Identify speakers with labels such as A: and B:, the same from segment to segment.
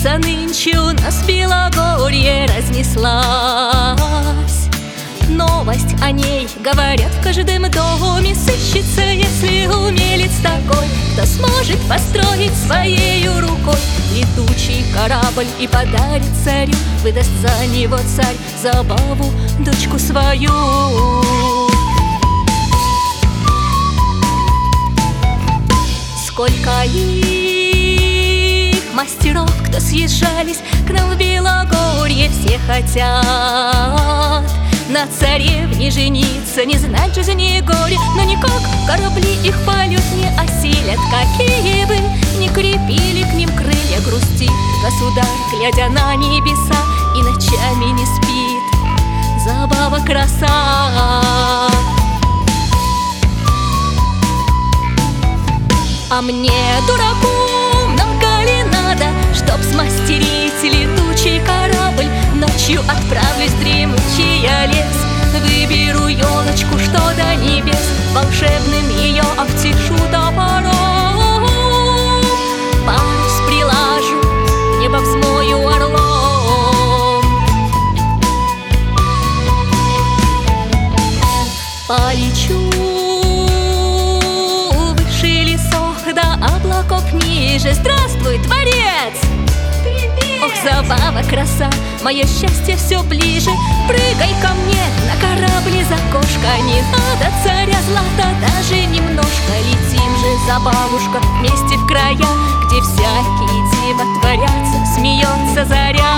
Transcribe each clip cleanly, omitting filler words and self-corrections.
A: царица нынче у нас в Белогорье разнеслась. Новость о ней говорят в каждом доме. Сыщется, если умелец такой, кто сможет построить своею рукой летучий корабль и подарит царю, выдаст за него царь забаву, дочку свою. Сколько их мастеров, кто съезжались к нам в Белогорье, все хотят на царевне жениться, не знать жизни горе, но никак корабли их полет не осилят. Какие бы ни крепили к ним крылья, грустит государь, глядя на небеса, и ночами не спит. Забава, краса. А мне, дураку, много ли надо, чтоб смастерить летучий корабль? Ночью отправлюсь в дремучий лес, выберу елочку, что до небес, волшебным ее обтешу топором. Парус прилажу, небо взмою орлом. Полечу выше лесов до облаков ниже. Здравствуй, дворец! Ох, забава, краса, мое счастье все ближе. Прыгай ко мне на корабль из окошка, не надо царя злата даже немножко. Летим же, забавушка, вместе в края, где всякие дива творятся, смеется заря.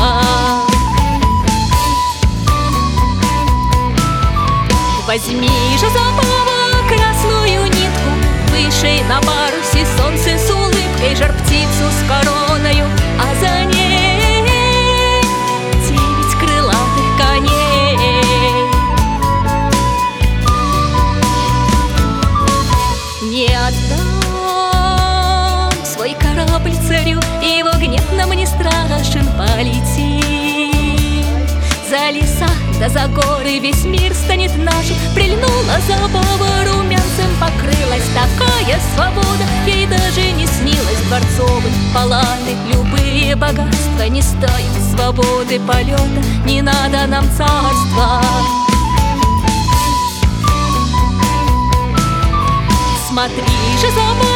A: Возьми же, забава, красную нитку, выше на парусе солнце с улыбкой, жар птицу с короною, а за ней 9 крылатых коней. Не отдам свой корабль царю, его гнев нам не страшен. Полетим за леса да за горы, весь мир станет нашим. Прильнула забава, румянцем покрылась, такая свобода ей даже не снилась. Дворцовые палаты, любые богатства не стоят свободы полета, не надо нам царства. Смотри же, забава,